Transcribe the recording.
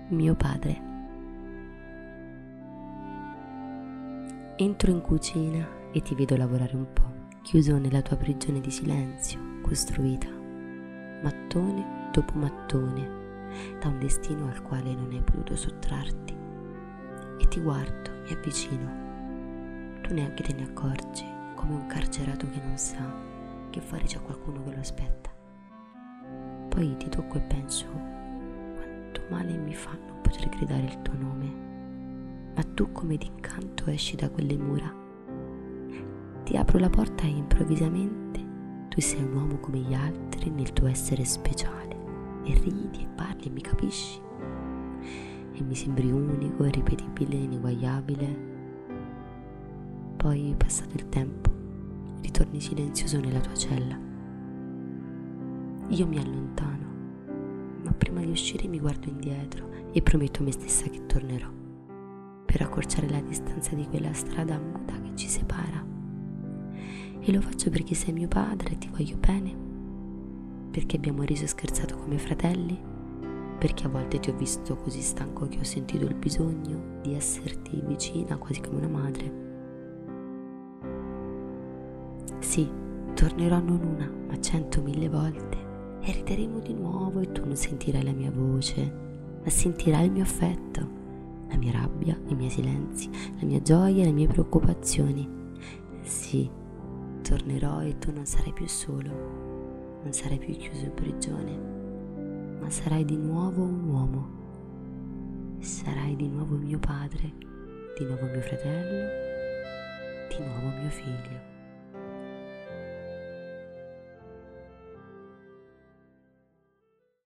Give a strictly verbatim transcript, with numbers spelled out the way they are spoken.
mio padre. Entro in cucina e ti vedo lavorare un po', chiuso nella tua prigione di silenzio, costruita, mattone dopo mattone, da un destino al quale non hai potuto sottrarti. E ti guardo, mi avvicino. Tu neanche te ne accorgi, come un carcerato che non sa che fuori c'è qualcuno che lo aspetta. Poi ti tocco e penso, quanto male mi fa non poter gridare il tuo nome. Ma tu come d'incanto esci da quelle mura. Ti apro la porta e improvvisamente tu sei un uomo come gli altri nel tuo essere speciale. E ridi e parli e mi capisci. E mi sembri unico, irripetibile, ineguagliabile. Poi, passato il tempo, ritorni silenzioso nella tua cella. Io mi allontano, ma prima di uscire mi guardo indietro e prometto a me stessa che tornerò, per accorciare la distanza di quella strada muta che ci separa. E lo faccio perché sei mio padre e ti voglio bene, perché abbiamo riso e scherzato come fratelli, perché a volte ti ho visto così stanco che ho sentito il bisogno di esserti vicina quasi come una madre. Sì, tornerò non una, ma centomille volte e rideremo di nuovo e tu non sentirai la mia voce, ma sentirai il mio affetto, la mia rabbia, i miei silenzi, la mia gioia e le mie preoccupazioni. Sì, tornerò e tu non sarai più solo. Non sarai più chiuso in prigione, ma sarai di nuovo un uomo. Sarai di nuovo mio padre, di nuovo mio fratello, di nuovo mio figlio.